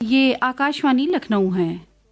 یہ آکاشوانی لکھنؤ ہے۔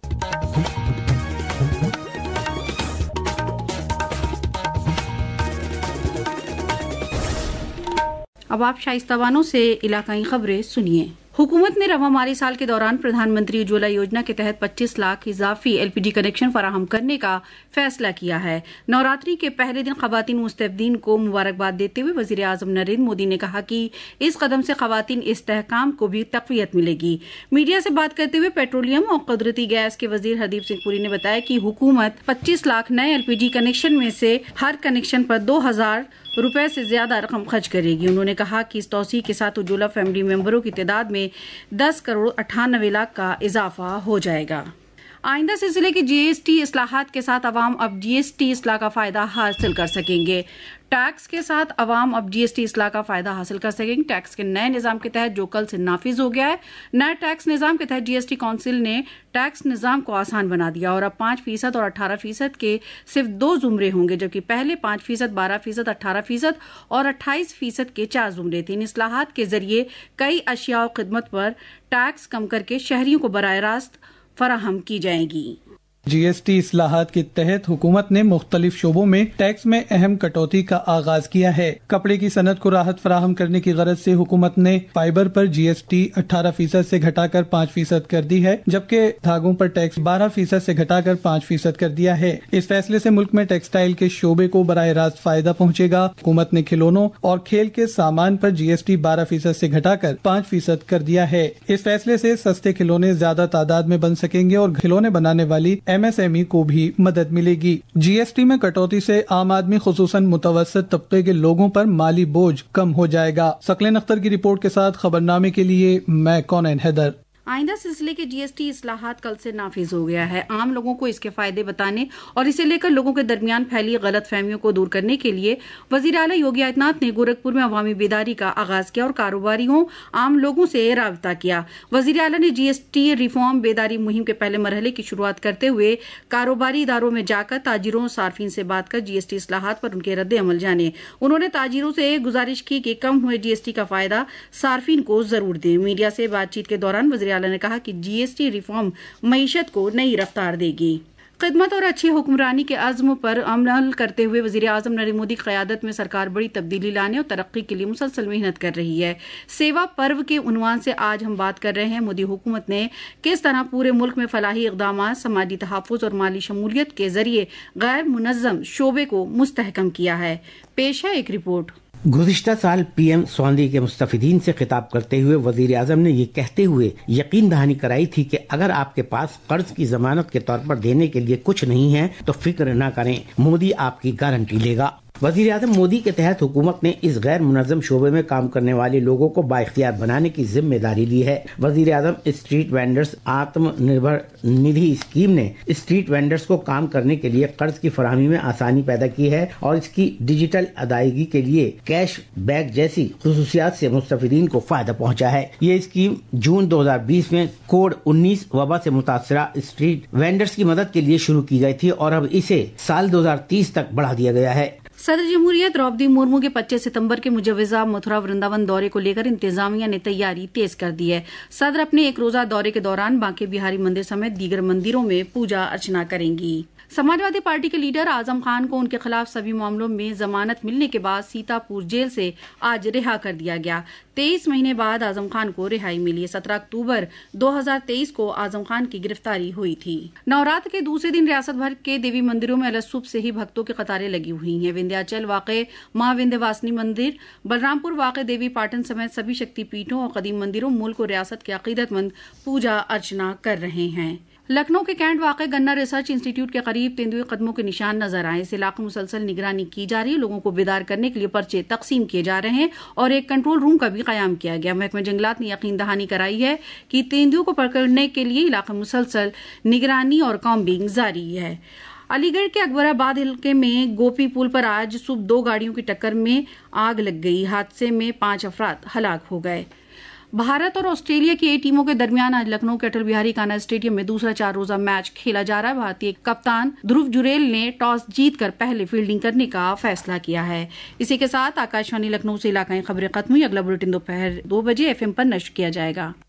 اب آپ شائستہ بانو سے علاقائی خبریں سنیے۔ حکومت نے رواں مالی سال کے دوران پردھان منتری اجولا یوجنا کے تحت 25 لاکھ اضافی LPG کنیکشن فراہم کرنے کا فیصلہ کیا ہے۔ نوراتری کے پہلے دن خواتین مستفیدین کو مبارکباد دیتے ہوئے وزیر اعظم نریندر مودی نے کہا کہ اس قدم سے خواتین استحکام کو بھی تقویت ملے گی۔ میڈیا سے بات کرتے ہوئے پیٹرولیم اور قدرتی گیس کے وزیر ہردیپ سنگھ پوری نے بتایا کہ حکومت 25 لاکھ نئے LPG کنیکشن میں سے ہر کنیکشن پر 2,000 روپے سے زیادہ رقم خرچ کرے گی۔ انہوں نے کہا کہ اس توسیع کے ساتھ اجولا فیملی ممبروں کی تعداد میں 10 کروڑ 98 لاکھ کا اضافہ ہو جائے گا۔ آئندہ سلسلے کی GST اصلاحات کے ساتھ عوام اب GST اصلاح کا فائدہ حاصل کر سکیں گے۔ ٹیکس کے ساتھ عوام اب GST اصلاح کا فائدہ حاصل کر سکیں گے۔ ٹیکس کے نئے نظام کے تحت جو کل سے نافذ ہو گیا ہے، نئے ٹیکس نظام کے تحت GST کونسل نے ٹیکس نظام کو آسان بنا دیا اور اب 5% اور 18% کے صرف 2 زمرے ہوں گے، جبکہ پہلے 5%، 12%، 18% اور 28% کے 4 زمرے تھے۔ ان اصلاحات کے ذریعے کئی اشیاء و خدمت پر ٹیکس کم کر کے شہریوں کو براہ راست فراہم کی جائے گی۔ GST اصلاحات کے تحت حکومت نے مختلف شعبوں میں ٹیکس میں اہم کٹوتی کا آغاز کیا ہے۔ کپڑے کی صنعت کو راحت فراہم کرنے کی غرض سے حکومت نے فائبر پر GST 18% سے گھٹا کر 5% کر دی ہے، جبکہ دھاگوں پر ٹیکس 12% سے گھٹا کر 5% کر دیا ہے۔ اس فیصلے سے ملک میں ٹیکسٹائل کے شعبے کو براہ راست فائدہ پہنچے گا۔ حکومت نے کھلونوں اور کھیل کے سامان پر GST 12% سے گھٹا کر 5% کر دیا ہے۔ اس فیصلے سے سستے کھلونے زیادہ تعداد میں بن سکیں گے اور کھلونے بنانے والی MSME کو بھی مدد ملے گی۔ GST میں کٹوتی سے عام آدمی خصوصاً متوسط طبقے کے لوگوں پر مالی بوجھ کم ہو جائے گا۔ ثقلین اختر کی رپورٹ کے ساتھ خبرنامے کے لیے میں کونین حیدر۔ آئندہ سلسلے کے GST اصلاحات کل سے نافذ ہو گیا ہے۔ عام لوگوں کو اس کے فائدے بتانے اور اسے لے کر لوگوں کے درمیان پھیلی غلط فہمیوں کو دور کرنے کے لیے وزیر اعلیٰ یوگی آدتیہ ناتھ نے گورکھپور میں عوامی بیداری کا آغاز کیا اور کاروباریوں عام لوگوں سے رابطہ کیا۔ وزیر اعلیٰ نے GST ریفارم بیداری مہم کے پہلے مرحلے کی شروعات کرتے ہوئے کاروباری اداروں میں جا کر تاجروں اور صارفین سے بات کر GST اصلاحات پر ان کے رد عمل جانے۔ انہوں نے تاجروں سے گزارش کی کہ کم ہوئے GST کا فائدہ صارفین کو ضرور دیں۔ میڈیا سے بات چیت کے دوران وزیر اعلیٰ نے کہا کہ GST ریفارم معیشت کو نئی رفتار دے گی۔ خدمت اور اچھی حکمرانی کے عزم پر عمل کرتے ہوئے وزیر اعظم نریندر مودی کی قیادت میں سرکار بڑی تبدیلی لانے اور ترقی کے لیے مسلسل محنت کر رہی ہے۔ سیوا پرو کے عنوان سے آج ہم بات کر رہے ہیں مودی حکومت نے کس طرح پورے ملک میں فلاحی اقدامات، سماجی تحفظ اور مالی شمولیت کے ذریعے غیر منظم شعبے کو مستحکم کیا ہے۔ پیش ہے ایک رپورٹ۔ گزشتہ سال PM سواندھی کے مستفیدین سے خطاب کرتے ہوئے وزیر اعظم نے یہ کہتے ہوئے یقین دہانی کرائی تھی کہ اگر آپ کے پاس قرض کی ضمانت کے طور پر دینے کے لیے کچھ نہیں ہے تو فکر نہ کریں، مودی آپ کی گارنٹی لے گا۔ وزیر اعظم مودی کے تحت حکومت نے اس غیر منظم شعبے میں کام کرنے والے لوگوں کو بااختیار بنانے کی ذمہ داری لی ہے۔ وزیر اعظم street vendors Aatm Nirbhar Nidhi scheme نے اسٹریٹ وینڈرز کو کام کرنے کے لیے قرض کی فراہمی میں آسانی پیدا کی ہے اور اس کی ڈیجیٹل ادائیگی کے لیے کیش بیک جیسی خصوصیات سے مستفیدین کو فائدہ پہنچا ہے۔ یہ اسکیم جون 2020 میں کووڈ 19 وبا سے متاثرہ اسٹریٹ وینڈرز کی مدد کے لیے شروع کی گئی تھی اور اب اسے سال 2030 تک بڑھا دیا گیا ہے۔ صدر جمہوریہ درپدی مرمو کے 25 ستمبر کے مجوزہ متھرا ورنداون دورے کو لے کر انتظامیہ نے تیاری تیز کر دی ہے۔ صدر اپنے ایک روزہ دورے کے دوران بانکے بہاری مندر سمیت دیگر مندروں میں پوجا ارچنا کریں گی۔ سماجوادی پارٹی کے لیڈر اعظم خان کو ان کے خلاف سبھی معاملوں میں ضمانت ملنے کے بعد سیتا پور جیل سے آج رہا کر دیا گیا۔ 23 مہینے بعد اعظم خان کو رہائی ملی۔ 17 اکتوبر 2023 کو اعظم خان کی گرفتاری ہوئی تھی۔ نوراتر کے دوسرے دن ریاست بھر کے دیوی مندروں میں صبح سے ہی بھکتوں کی قطاریں لگی ہوئی ہیں۔ وندھیاچل واقع ماں وندھیہ واسنی مندر، بلرام پور واقع دیوی پاٹن سمیت سبھی شکتی پیٹھوں اور قدیم مندروں ملک اور ریاست کے عقیدت مند پوجا ارچنا کر رہے ہیں۔ لکھنؤ کے کینٹ واقع گنا ریسرچ انسٹی ٹیوٹ کے قریب تیندوے قدموں کے نشان نظر آئے۔ اس علاقے میں مسلسل نگرانی کی جا رہی ہے، لوگوں کو بیدار کرنے کے لیے پرچے تقسیم کیے جا رہے ہیں اور ایک کنٹرول روم کا بھی قیام کیا گیا۔ محکمہ جنگلات نے یقین دہانی کرائی ہے کہ تیندوؤں کو پکڑنے کے لیے علاقے میں مسلسل نگرانی اور کامبنگ جاری ہے۔ علی گڑھ کے اکبر آباد علاقے میں گوپی پل پر آج صبح 2 گاڑیوں کی ٹکر میں آگ لگ گئی۔ حادثے میں 5 افراد ہلاک ہو گئے۔ بھارت اور آسٹریلیا کی A ٹیموں کے درمیان آج لکھنؤ کے اٹل بہاری کانا اسٹیڈیم میں دوسرا 4 روزہ میچ کھیلا جا رہا ہے۔ بھارتی کپتان دھرو جریل نے ٹاس جیت کر پہلے فیلڈنگ کرنے کا فیصلہ کیا ہے۔ اسی کے ساتھ آکاشوانی لکھنؤ سے علاقائی خبریں ختم ہوئی۔ اگلا بلیٹن دوپہر 2 بجے FM پر نشر کیا جائے گا۔